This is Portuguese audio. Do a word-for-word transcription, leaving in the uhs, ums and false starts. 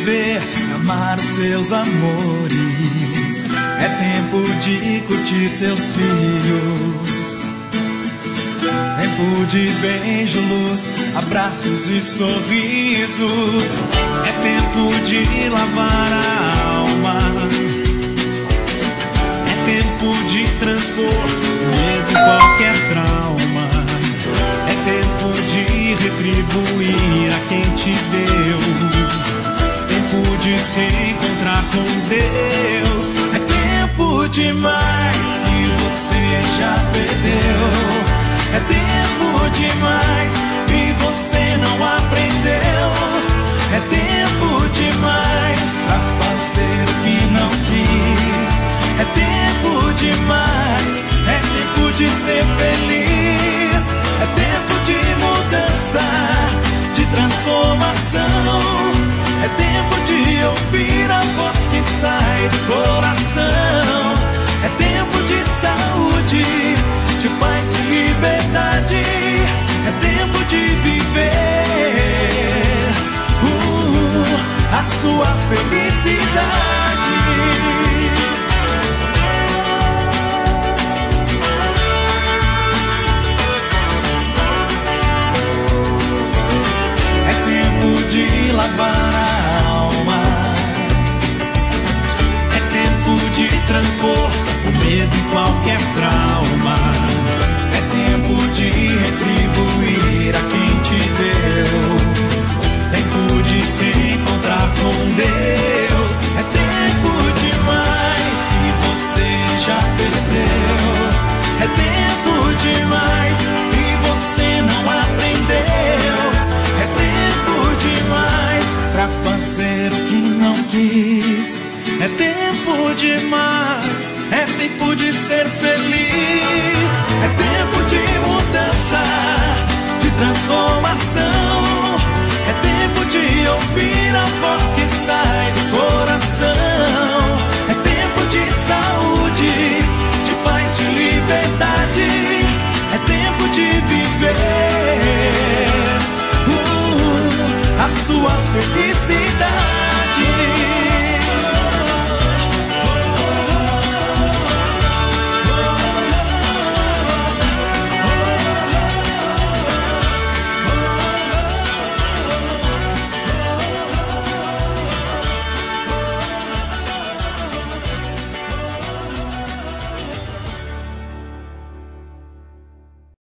viver, amar os seus amores. É tempo de curtir seus filhos. Tempo de beijo, luz, abraços e sorrisos. É tempo de lavar a alma. É tempo de transpor medo e qualquer trauma. É tempo de retribuir a quem te deu. Tempo de se encontrar com Deus. É tempo demais que você já perdeu. É tempo demais e você não aprendeu. É tempo demais pra fazer o que não quis. É tempo demais, é tempo de ser feliz. É tempo de mudança, de transformação. É tempo de ouvir a voz que sai do coração. É tempo de saúde, de paz, de liberdade. É tempo de viver uh, a sua felicidade. É tempo de lavar a alma. É tempo de transpor o medo e qualquer trauma. É tempo de retribuir a quem te deu. Tempo de se encontrar com Deus. É tempo demais que você já perdeu. É tempo demais e você não aprendeu. É tempo demais pra fazer o que não quis. É tempo demais, é tempo de ser feliz. É tempo de mudança, de transformação. É tempo de ouvir a voz que sai do coração. É tempo de saúde, de paz, de liberdade. É tempo de viver uh, a sua felicidade.